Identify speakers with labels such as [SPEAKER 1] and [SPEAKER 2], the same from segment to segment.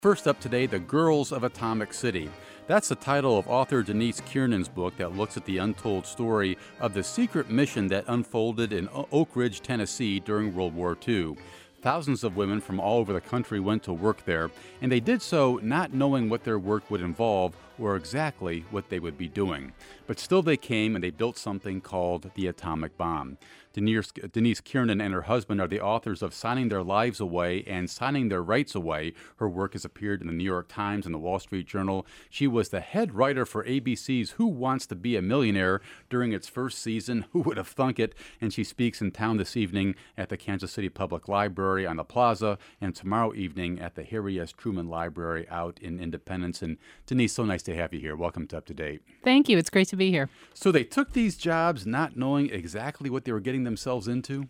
[SPEAKER 1] First up today, The Girls of Atomic City. That's the title of author Denise Kiernan's book that looks at the untold story of the secret mission that unfolded in Oak Ridge, Tennessee during World War II. Thousands of women from all over the country went to work there, and they did so not knowing what their work would involve or exactly what they would be doing. But still they came and they built something called the atomic bomb. Denise Kiernan and her husband are the authors of Signing Their Lives Away and Signing Their Rights Away. Her work has appeared in the New York Times and the Wall Street Journal. She was the head writer for ABC's Who Wants to Be a Millionaire during its first season. Who would have thunk it? And she speaks in town this evening at the Kansas City Public Library on the Plaza and tomorrow evening at the Harry S. Truman Library out in Independence. And Denise, so nice to have you here. Welcome to Up to Date.
[SPEAKER 2] Thank you. It's great to be here.
[SPEAKER 1] So they took these jobs not knowing exactly what they were getting themselves into?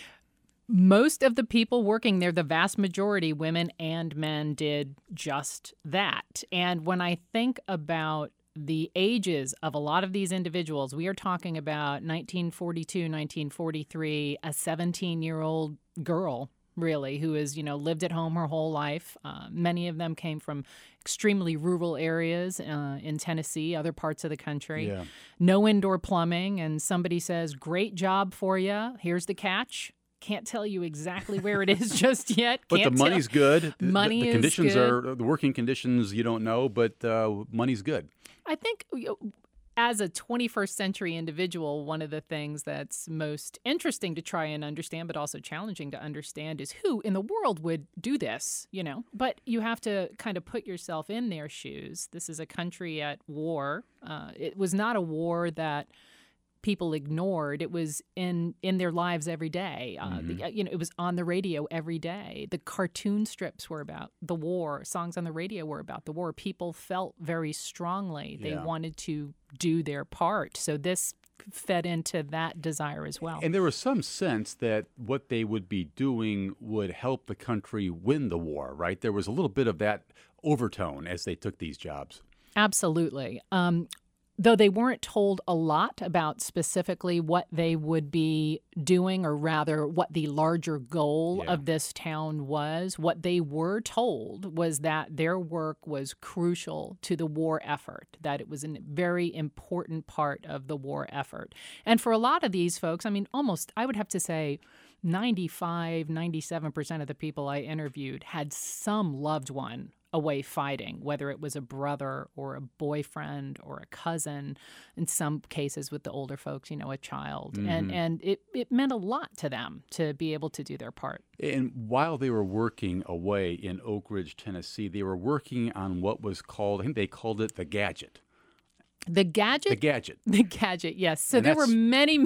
[SPEAKER 2] Most of the people working there, the vast majority, women and men, did just that. And when I think about the ages of a lot of these individuals, we are talking about 1942, 1943, a 17-year-old girl, really, who has, lived at home her whole life. Many of them came from extremely rural areas in Tennessee, other parts of the country.
[SPEAKER 1] Yeah.
[SPEAKER 2] No indoor plumbing, and somebody says, great job for you. Here's the catch. Can't tell you exactly where it is just yet.
[SPEAKER 1] But the money's good.
[SPEAKER 2] Money
[SPEAKER 1] the
[SPEAKER 2] is
[SPEAKER 1] conditions
[SPEAKER 2] good.
[SPEAKER 1] are the working conditions you don't know, but money's good.
[SPEAKER 2] I think as a 21st century individual, one of the things that's most interesting to try and understand, but also challenging to understand, is who in the world would do this, But you have to kind of put yourself in their shoes. This is a country at war. It was not a war that people ignored. It was in their lives every day. It was on the radio every day. The cartoon strips were about the war. Songs on the radio were about the war. People felt very strongly they wanted to do their part. So this fed into that desire as well.
[SPEAKER 1] And there was some sense that what they would be doing would help the country win the war, right? There was a little bit of that overtone as they took these jobs.
[SPEAKER 2] Absolutely. Though they weren't told a lot about specifically what they would be doing, or rather what the larger goal of this town was, what they were told was that their work was crucial to the war effort, that it was a very important part of the war effort. And for a lot of these folks, I would have to say 95, 97% of the people I interviewed had some loved one away fighting, whether it was a brother or a boyfriend or a cousin, in some cases with the older folks, a child.
[SPEAKER 1] Mm-hmm.
[SPEAKER 2] And it meant a lot to them to be able to do their part.
[SPEAKER 1] And while they were working away in Oak Ridge, Tennessee, they were working on what was called, I think they called it the Gadget.
[SPEAKER 2] The Gadget?
[SPEAKER 1] The Gadget.
[SPEAKER 2] The Gadget, yes. So there were many,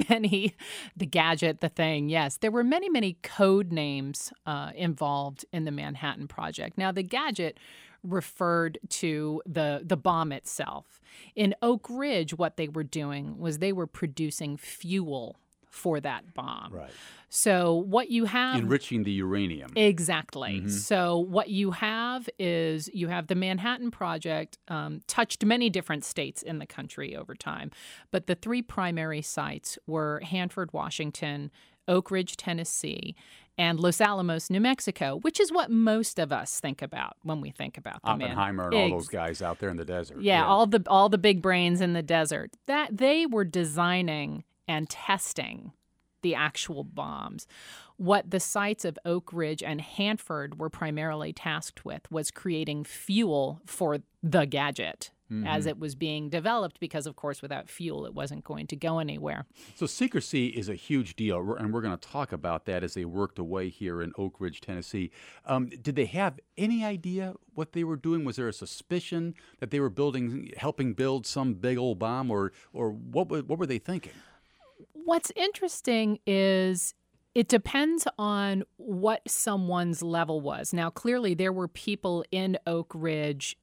[SPEAKER 2] the Gadget, the thing, yes. There were many code names involved in the Manhattan Project. Now, the Gadget referred to the bomb itself. In Oak Ridge, what they were doing was they were producing fuel for that bomb.
[SPEAKER 1] Right.
[SPEAKER 2] So what you have...
[SPEAKER 1] Enriching the uranium.
[SPEAKER 2] Exactly.
[SPEAKER 1] Mm-hmm.
[SPEAKER 2] So what you have is you have the Manhattan Project touched many different states in the country over time. But the three primary sites were Hanford, Washington, Oak Ridge, Tennessee, and Los Alamos, New Mexico, which is what most of us think about when we think about the
[SPEAKER 1] Oppenheimer and all those guys out there in the desert.
[SPEAKER 2] Yeah, all the big brains in the desert. That they were designing and testing the actual bombs. What the sites of Oak Ridge and Hanford were primarily tasked with was creating fuel for the Gadget as it was being developed, because, of course, without fuel, it wasn't going to go anywhere.
[SPEAKER 1] So secrecy is a huge deal, and we're going to talk about that as they worked away here in Oak Ridge, Tennessee. Did they have any idea what they were doing? Was there a suspicion that they were helping build some big old bomb, or what were they thinking?
[SPEAKER 2] What's interesting is it depends on what someone's level was. Now, clearly, there were people in Oak Ridge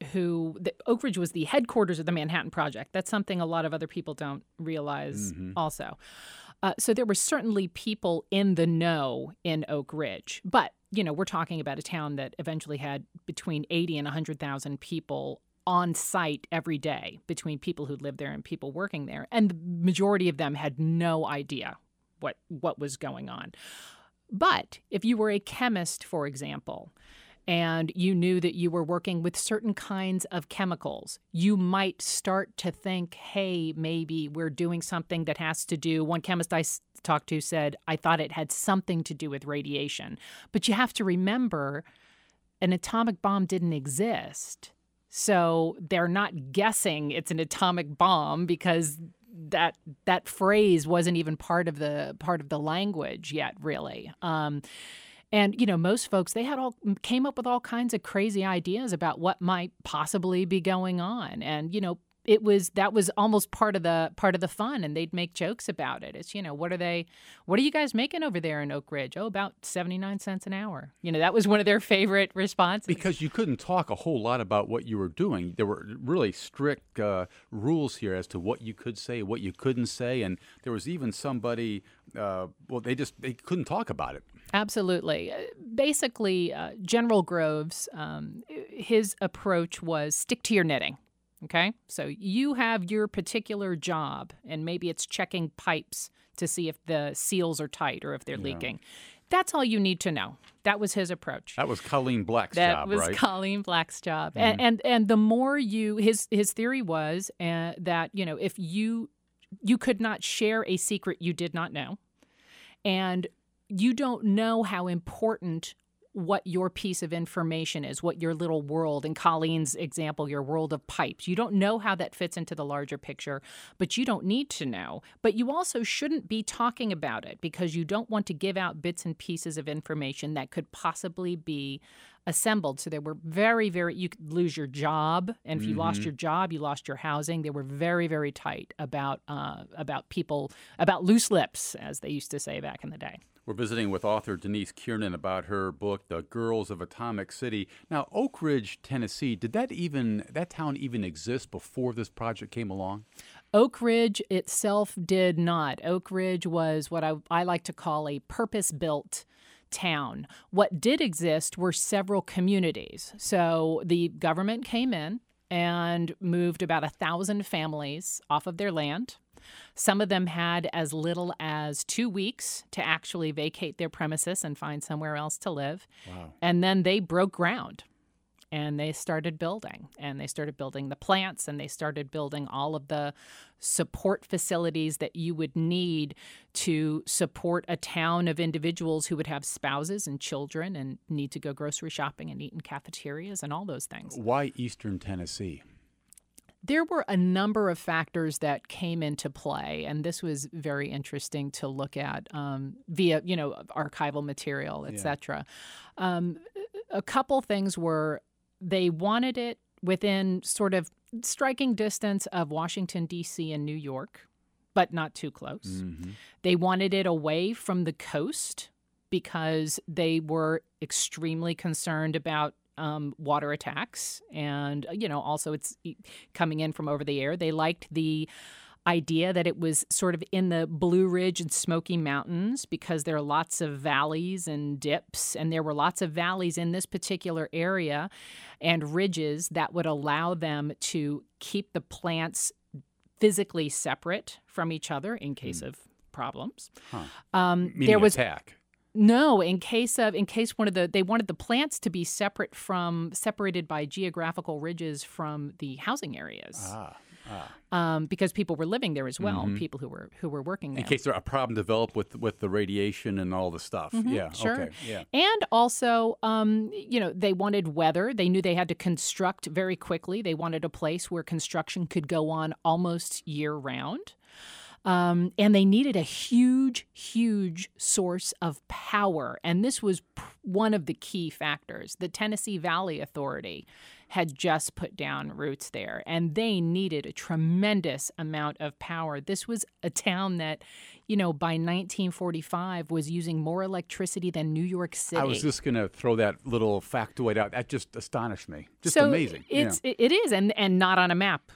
[SPEAKER 2] Oak Ridge was the headquarters of the Manhattan Project. That's something a lot of other people don't realize also. So there were certainly people in the know in Oak Ridge. But, we're talking about a town that eventually had between 80 and 100,000 people on site every day, between people who lived there and people working there. And the majority of them had no idea what was going on. But if you were a chemist, for example, and you knew that you were working with certain kinds of chemicals, you might start to think, hey, maybe we're doing something that has to do. One chemist I talked to said, I thought it had something to do with radiation. But you have to remember, an atomic bomb didn't exist. So they're not guessing it's an atomic bomb because that phrase wasn't even part of the language yet, really. And, most folks, they came up with all kinds of crazy ideas about what might possibly be going on. And, that was almost part of the fun, and they'd make jokes about it. It's, what are you guys making over there in Oak Ridge? Oh, about 79 cents an hour. That was one of their favorite responses.
[SPEAKER 1] Because you couldn't talk a whole lot about what you were doing. There were really strict rules here as to what you could say, what you couldn't say. And there was even somebody, they couldn't talk about it.
[SPEAKER 2] Absolutely. Basically, General Groves, his approach was stick to your knitting. Okay, so you have your particular job, and maybe it's checking pipes to see if the seals are tight or if they're leaking. That's all you need to know. That was his approach.
[SPEAKER 1] That was Colleen Black's job, right?
[SPEAKER 2] That was Colleen Black's job. Mm-hmm. And the more his theory was that, if you could not share a secret you did not know, and you don't know how important what your piece of information is, what your little world, in Colleen's example, your world of pipes. You don't know how that fits into the larger picture, but you don't need to know. But you also shouldn't be talking about it because you don't want to give out bits and pieces of information that could possibly be assembled. So they were very, very, you could lose your job. And if you lost your job, you lost your housing. They were very, very tight about people, about loose lips, as they used to say back in the day.
[SPEAKER 1] We're visiting with author Denise Kiernan about her book, The Girls of Atomic City. Now, Oak Ridge, Tennessee, did that town even exist before this project came along?
[SPEAKER 2] Oak Ridge itself did not. Oak Ridge was what I like to call a purpose-built town. What did exist were several communities. So the government came in and moved about 1,000 families off of their land. Some of them had as little as 2 weeks to actually vacate their premises and find somewhere else to live.
[SPEAKER 1] Wow.
[SPEAKER 2] And then they broke ground and they started building. And they started building the plants, and they started building all of the support facilities that you would need to support a town of individuals who would have spouses and children and need to go grocery shopping and eat in cafeterias and all those things.
[SPEAKER 1] Why Eastern Tennessee?
[SPEAKER 2] There were a number of factors that came into play, and this was very interesting to look at via, archival material, et cetera. A couple things were they wanted it within sort of striking distance of Washington, D.C. and New York, but not too close. Mm-hmm. They wanted it away from the coast because they were extremely concerned about water attacks, and also it's coming in from over the air. They liked the idea that it was sort of in the Blue Ridge and Smoky Mountains because there are lots of valleys and dips, and there were lots of valleys in this particular area and ridges that would allow them to keep the plants physically separate from each other in case of problems.
[SPEAKER 1] Meaning there was attack.
[SPEAKER 2] No, in case they wanted the plants to be separated by geographical ridges from the housing areas. Because people were living there as well, people who were working there.
[SPEAKER 1] In case a problem developed with the radiation and all the stuff.
[SPEAKER 2] Mm-hmm,
[SPEAKER 1] yeah,
[SPEAKER 2] sure.
[SPEAKER 1] Okay, yeah.
[SPEAKER 2] And also, they wanted weather. They knew they had to construct very quickly. They wanted a place where construction could go on almost year-round. And they needed a huge, huge source of power. And this was one of the key factors. The Tennessee Valley Authority had just put down roots there, and they needed a tremendous amount of power. This was a town that, by 1945 was using more electricity than New York City.
[SPEAKER 1] I was just going to throw that little factoid out. That just astonished me. Just amazing.
[SPEAKER 2] It is, and not on a map.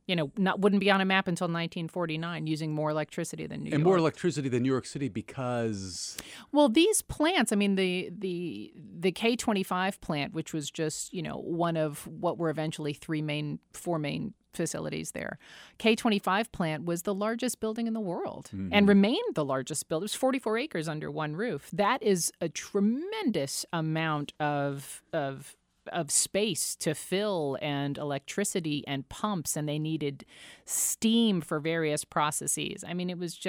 [SPEAKER 2] wouldn't be on a map until 1949, using more electricity than New York.
[SPEAKER 1] And more electricity than New York City because...
[SPEAKER 2] Well, these plants, I mean, the K25 plant, which was just, one of what were eventually four main facilities there. K25 plant was the largest building in the world and remained the largest building. It was 44 acres under one roof. That is a tremendous amount of space to fill, and electricity and pumps, and they needed steam for various processes. I mean, it was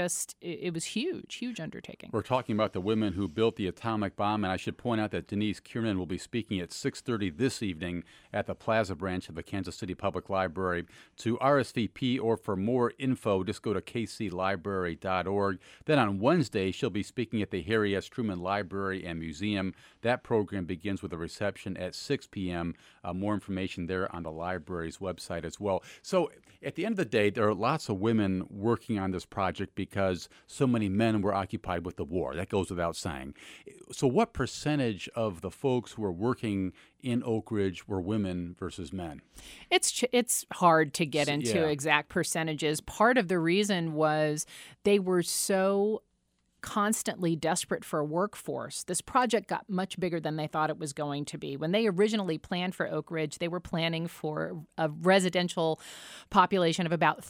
[SPEAKER 2] huge undertaking.
[SPEAKER 1] We're talking about the women who built the atomic bomb, and I should point out that Denise Kiernan will be speaking at 6:30 this evening at the Plaza branch of the Kansas City Public Library. To RSVP or for more info, just go to kclibrary.org. Then on Wednesday, she'll be speaking at the Harry S. Truman Library and Museum. That program begins with a reception at 6 p.m. More information there on the library's website as well. So at the end of the day, there are lots of women working on this project because so many men were occupied with the war. That goes without saying. So what percentage of the folks who were working in Oak Ridge were women versus men?
[SPEAKER 2] It's hard to get into exact percentages. Part of the reason was they were so constantly desperate for a workforce. This project got much bigger than they thought it was going to be. When they originally planned for Oak Ridge, they were planning for a residential population of about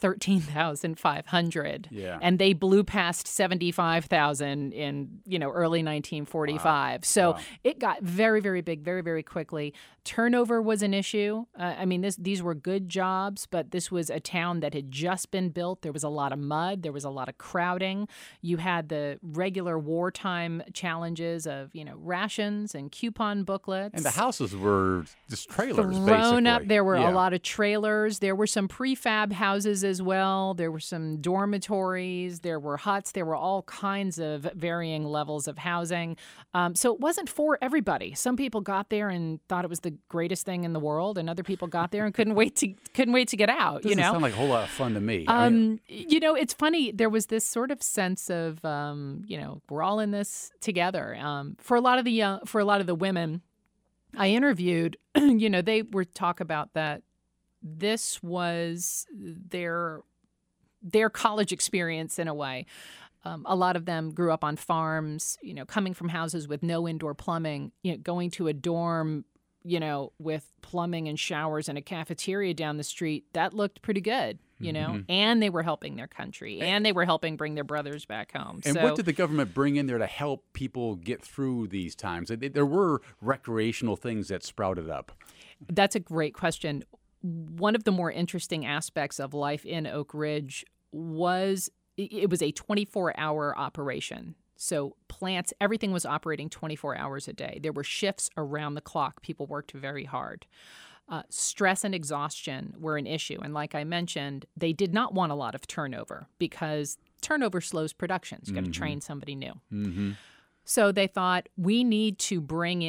[SPEAKER 2] 13,500.
[SPEAKER 1] Yeah.
[SPEAKER 2] And they blew past 75,000 in, early 1945. Wow. So it got very, very big, very, very quickly. Turnover was an issue. These were good jobs, but this was a town that had just been built. There was a lot of mud. There was a lot of crowding. You had the regular wartime challenges of, rations and coupon booklets.
[SPEAKER 1] And the houses were just trailers,
[SPEAKER 2] thrown
[SPEAKER 1] basically.
[SPEAKER 2] Up. There were a lot of trailers. There were some prefab houses as well. There were some dormitories. There were huts. There were all kinds of varying levels of housing. So it wasn't for everybody. Some people got there and thought it was the greatest thing in the world, and other people got there and couldn't wait to get out.
[SPEAKER 1] Doesn't sound like a whole lot of fun to me.
[SPEAKER 2] It's funny. There was this sort of sense of we're all in this together. For a lot of the women I interviewed, they were talk about that this was their college experience in a way. A lot of them grew up on farms, coming from houses with no indoor plumbing, going to a dorm, with plumbing and showers and a cafeteria down the street. That looked pretty good. And they were helping their country, and they were helping bring their brothers back home.
[SPEAKER 1] And what did the government bring in there to help people get through these times? There were recreational things that sprouted up.
[SPEAKER 2] That's a great question. One of the more interesting aspects of life in Oak Ridge was it was a 24-hour operation. So plants, everything was operating 24 hours a day. There were shifts around the clock. People worked very hard. Stress and exhaustion were an issue. And like I mentioned, they did not want a lot of turnover because turnover slows production. You've got to train somebody new. Mm-hmm. So they thought, we need to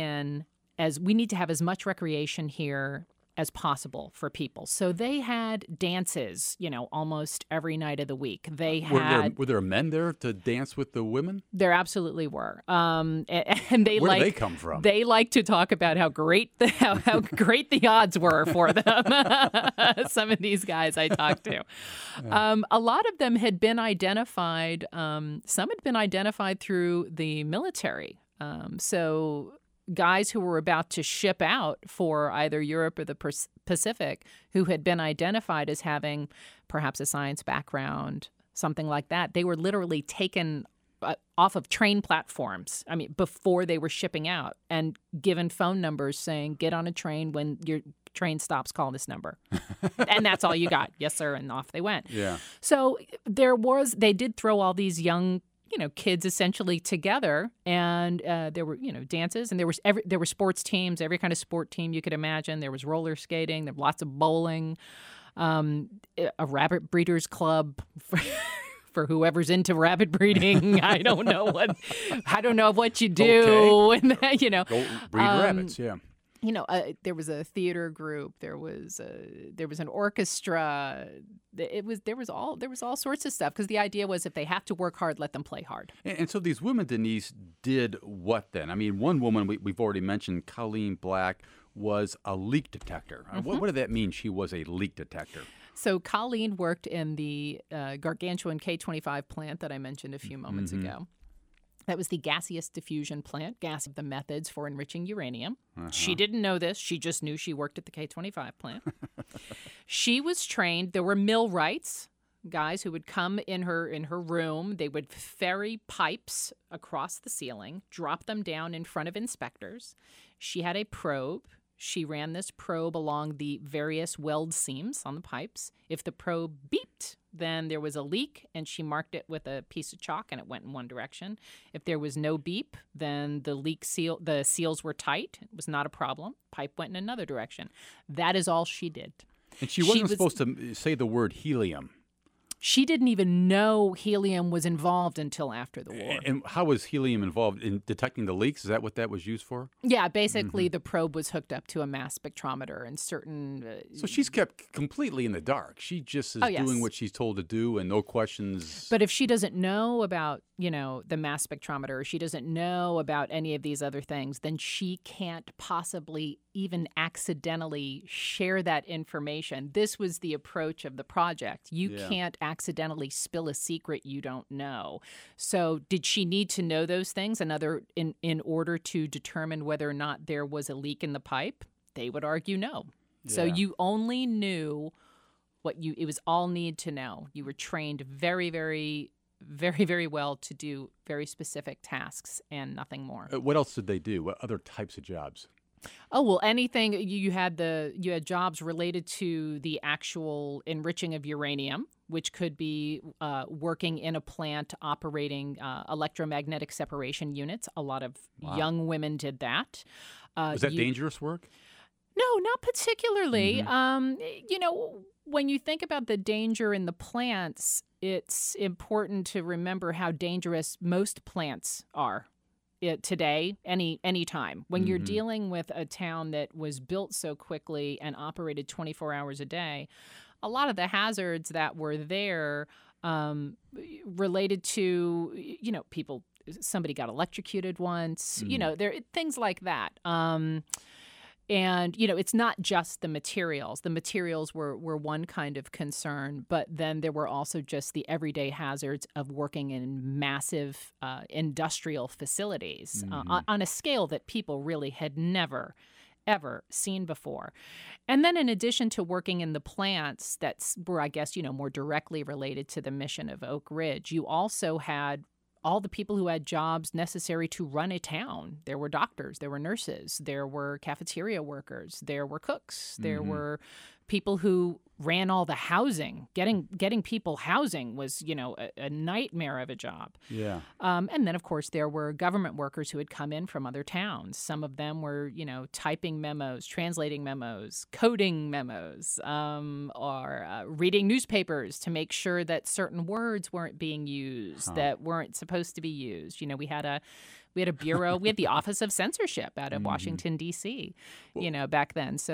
[SPEAKER 2] have as much recreation here as possible for people. So they had dances, almost every night of the week.
[SPEAKER 1] Were there men there to dance with the women?
[SPEAKER 2] There absolutely were. And they
[SPEAKER 1] Where do they come from?
[SPEAKER 2] They like to talk about how great how great the odds were for them. Some of these guys I talked to. A lot of them had been identified. Some had been identified through the military. So guys who were about to ship out for either Europe or the Pacific, who had been identified as having perhaps a science background, something like that. They were literally taken off of train platforms, before they were shipping out, and given phone numbers saying, get on a train. When your train stops, call this number. And that's all you got. Yes, sir. And off they went.
[SPEAKER 1] Yeah.
[SPEAKER 2] So they did throw all these young kids essentially together, and there were, dances, and there were sports teams, every kind of sport team you could imagine. There was roller skating, there were lots of bowling, a rabbit breeders club for whoever's into rabbit breeding. I don't know what you do,
[SPEAKER 1] okay.
[SPEAKER 2] And
[SPEAKER 1] Go breed rabbits, yeah.
[SPEAKER 2] There was a theater group. There was an orchestra. There was all sorts of stuff, because the idea was, if they have to work hard, let them play hard.
[SPEAKER 1] And so these women, Denise, did what then? One woman we've already mentioned, Colleen Black, was a leak detector. What did that mean, she was a leak detector?
[SPEAKER 2] So Colleen worked in the gargantuan K-25 plant that I mentioned a few moments ago. That was the gaseous diffusion plant, the methods for enriching uranium. She didn't know this. She just knew she worked at the K-25 plant. She was trained. There were millwrights, guys who would come in her room. They would ferry pipes across the ceiling, drop them down in front of inspectors. She had a probe. She ran this probe along the various weld seams on the pipes. If the probe beeped, then there was a leak, and she marked it with a piece of chalk, and it went in one direction. If there was no beep, then the seals were tight. It was not a problem. Pipe went in another direction. That is all she did.
[SPEAKER 1] And she wasn't supposed to say the word helium.
[SPEAKER 2] She didn't even know helium was involved until after the war.
[SPEAKER 1] And how was helium involved in detecting the leaks? Is that what that was used for?
[SPEAKER 2] Yeah, basically the probe was hooked up to a mass spectrometer and certain...
[SPEAKER 1] So she's kept completely in the dark. She just is doing what she's told to do and no questions.
[SPEAKER 2] But if she doesn't know about, the mass spectrometer, or she doesn't know about any of these other things, then she can't possibly even accidentally share that information. This was the approach of the project. You can't accidentally spill a secret you don't know. So did she need to know those things in order to determine whether or not there was a leak in the pipe? They would argue no. Yeah. So you only knew it was all need to know. You were trained very, very, very, very well to do very specific tasks and nothing more.
[SPEAKER 1] What else did they do? What other types of jobs?
[SPEAKER 2] Oh, well, anything. You had jobs related to the actual enriching of uranium, which could be working in a plant operating electromagnetic separation units. A lot of young women did that.
[SPEAKER 1] Was that dangerous work?
[SPEAKER 2] No, not particularly. When you think about the danger in the plants, it's important to remember how dangerous most plants are. Today, any time. When you're dealing with a town that was built so quickly and operated 24 hours a day, a lot of the hazards that were there related to, people, somebody got electrocuted once, there things like that. And, it's not just the materials. The materials were one kind of concern, but then there were also just the everyday hazards of working in massive industrial facilities on a scale that people really had never, ever seen before. And then in addition to working in the plants were, I guess, more directly related to the mission of Oak Ridge, you also had all the people who had jobs necessary to run a town. There were doctors, there were nurses, there were cafeteria workers, there were cooks, there were people who ran all the housing. Getting people housing was, a nightmare of a job.
[SPEAKER 1] Yeah.
[SPEAKER 2] And then, of course, there were government workers who had come in from other towns. Some of them were, typing memos, translating memos, coding memos, or reading newspapers to make sure that certain words weren't being used that weren't supposed to be used. We had a bureau. We had the Office of Censorship out of Washington, D.C., back then. So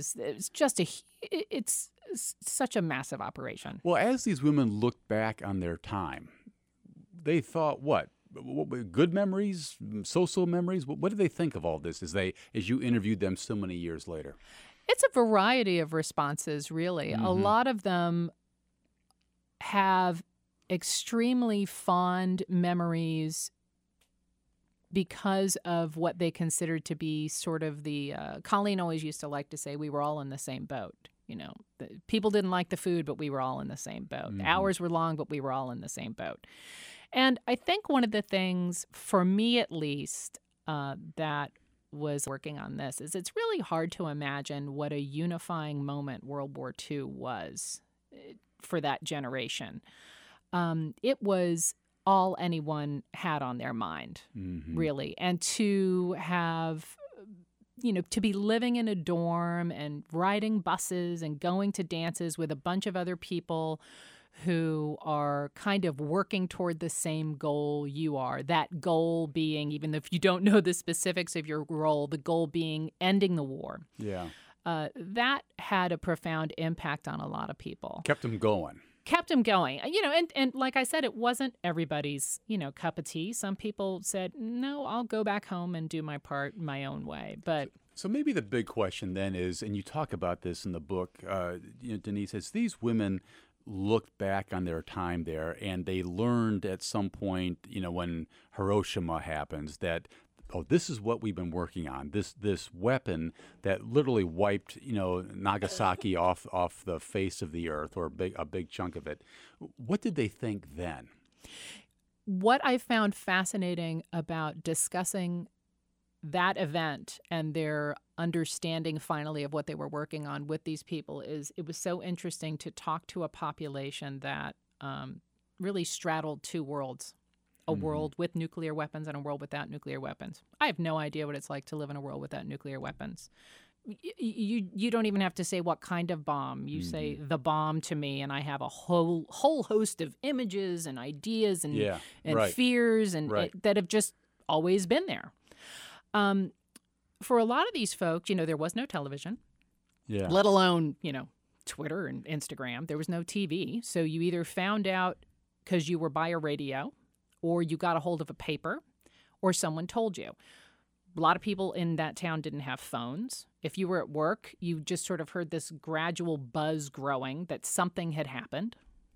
[SPEAKER 2] it's such a massive operation.
[SPEAKER 1] Well, as these women looked back on their time, they thought what good memories, so-so memories? What did they think of all this as you interviewed them so many years later?
[SPEAKER 2] It's a variety of responses, really. A lot of them have extremely fond memories because of what they considered to be sort of the Colleen always used to like to say, we were all in the same boat. People didn't like the food, but we were all in the same boat. The hours were long, but we were all in the same boat. And I think one of the things, for me at least, that was working on this is it's really hard to imagine what a unifying moment World War II was for that generation. It was all anyone had on their mind, really. And to have, to be living in a dorm and riding buses and going to dances with a bunch of other people who are kind of working toward the same goal you are. That goal being, even if you don't know the specifics of your role, the goal being ending the war.
[SPEAKER 1] Yeah.
[SPEAKER 2] That had a profound impact on a lot of people.
[SPEAKER 1] Kept them going.
[SPEAKER 2] And like I said, it wasn't everybody's, cup of tea. Some people said, no, I'll go back home and do my part my own way. But
[SPEAKER 1] So maybe the big question then is, and you talk about this in the book, Denise, as these women looked back on their time there and they learned at some point, when Hiroshima happens, that this is what we've been working on. This weapon that literally wiped, Nagasaki off the face of the earth, or a big chunk of it. What did they think then?
[SPEAKER 2] What I found fascinating about discussing that event and their understanding finally of what they were working on with these people is it was so interesting to talk to a population that really straddled two worlds, a world with nuclear weapons and a world without nuclear weapons. I have no idea what it's like to live in a world without nuclear weapons. You don't even have to say what kind of bomb. You say the bomb to me, and I have a whole host of images and ideas and
[SPEAKER 1] right.
[SPEAKER 2] fears that have just always been there. For a lot of these folks, there was no television, let alone, Twitter and Instagram. There was no TV. So you either found out because you were by a radio, or you got a hold of a paper, or someone told you. A lot of people in that town didn't have phones. If you were at work, you just sort of heard this gradual buzz growing that something had happened.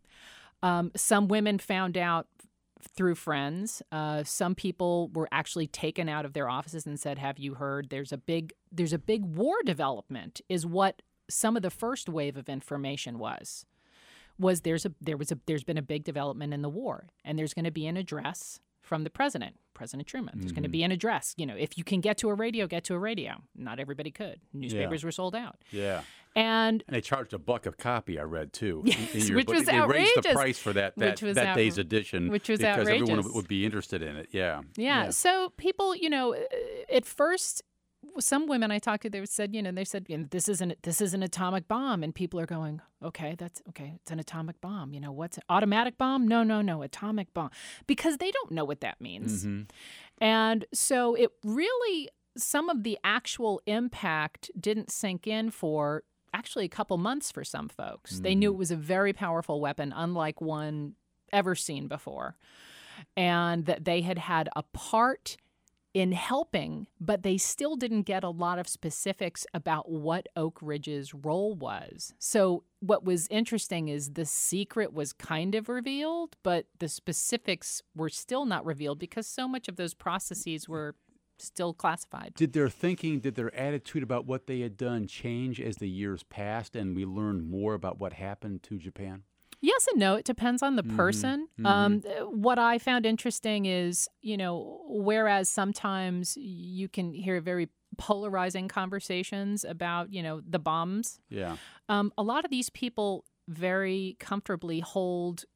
[SPEAKER 2] Some women found out through friends. Some people were actually taken out of their offices and said, "Have you heard? There's a big war development." Is what some of the first wave of information was. There's been a big development in the war, and there's going to be an address from the President Truman. There's going to be an address. If you can get to a radio, get to a radio. Not everybody could. Newspapers were sold out.
[SPEAKER 1] Yeah.
[SPEAKER 2] And
[SPEAKER 1] they charged $1 a copy, I read, too.
[SPEAKER 2] Yes, which was
[SPEAKER 1] they
[SPEAKER 2] outrageous.
[SPEAKER 1] Raised the price for that day's edition.
[SPEAKER 2] Which was
[SPEAKER 1] because
[SPEAKER 2] outrageous.
[SPEAKER 1] Everyone would be interested in it.
[SPEAKER 2] Yeah. So people, at first, some women I talked to, they said, this is an atomic bomb, and people are going, okay, it's an atomic bomb. What's it? Automatic bomb? No, atomic bomb, because they don't know what that means. And so it really, some of the actual impact didn't sink in for actually a couple months for some folks. They knew it was a very powerful weapon, unlike one ever seen before, and that they had a part in helping, but they still didn't get a lot of specifics about what Oak Ridge's role was. So what was interesting is the secret was kind of revealed, but the specifics were still not revealed because so much of those processes were still classified.
[SPEAKER 1] Did their attitude about what they had done change as the years passed and we learned more about what happened to Japan?
[SPEAKER 2] Yes and no. It depends on the person. What I found interesting is, whereas sometimes you can hear very polarizing conversations about, the bombs.
[SPEAKER 1] Yeah.
[SPEAKER 2] A lot of these people very comfortably hold,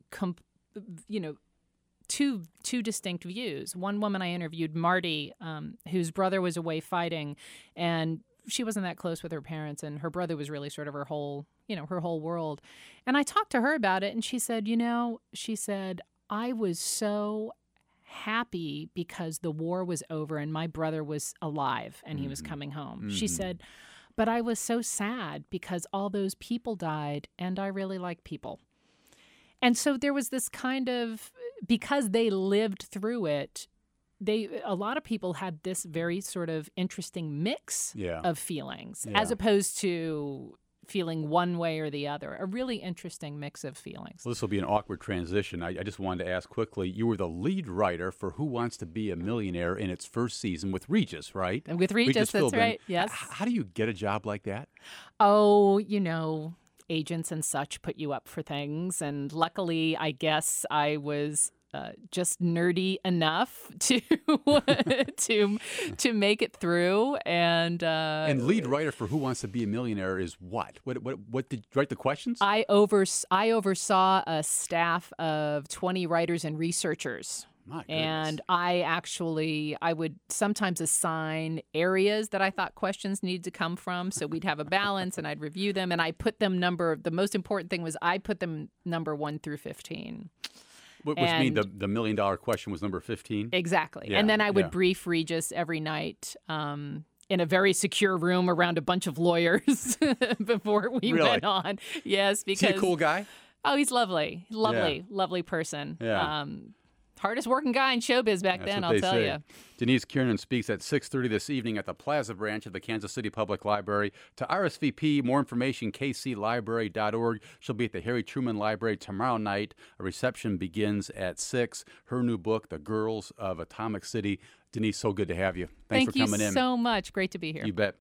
[SPEAKER 2] two distinct views. One woman I interviewed, Marty, whose brother was away fighting, and she wasn't that close with her parents, and her brother was really sort of her whole world. And I talked to her about it, and she said, I was so happy because the war was over and my brother was alive and he was coming home. She said, but I was so sad because all those people died, and I really like people. And so there was this kind of, because they lived through it, a lot of people had this very sort of interesting mix of feelings, as opposed to feeling one way or the other. A really interesting mix of feelings.
[SPEAKER 1] Well, this will be an awkward transition. I just wanted to ask quickly, you were the lead writer for Who Wants to Be a Millionaire in its first season with Regis, right?
[SPEAKER 2] And with Regis, that's right, yes.
[SPEAKER 1] How do you get a job like that?
[SPEAKER 2] Oh, agents and such put you up for things. And luckily, I guess I was just nerdy enough to to make it through. And
[SPEAKER 1] lead writer for Who Wants to Be a Millionaire is what? What did you write the questions?
[SPEAKER 2] I oversaw a staff of 20 writers and researchers.
[SPEAKER 1] My goodness.
[SPEAKER 2] And I would sometimes assign areas that I thought questions needed to come from. So we'd have a balance, and I'd review them, and I put them the most important thing was I put them number 1 through 15.
[SPEAKER 1] Which means the $1 million question was number 15?
[SPEAKER 2] Exactly. And then I would brief Regis every night in a very secure room around a bunch of lawyers before we went on. Yes, because...
[SPEAKER 1] Is he a cool guy?
[SPEAKER 2] Oh, he's lovely. Lovely person.
[SPEAKER 1] Yeah.
[SPEAKER 2] Hardest working guy in showbiz back then, I'll tell you.
[SPEAKER 1] Denise Kiernan speaks at 6:30 this evening at the Plaza branch of the Kansas City Public Library. To RSVP, more information, kclibrary.org. She'll be at the Harry Truman Library tomorrow night. A reception begins at 6. Her new book, The Girls of Atomic City. Denise, so good to have you. Thanks for coming in.
[SPEAKER 2] Thank you so much. Great to be here.
[SPEAKER 1] You bet.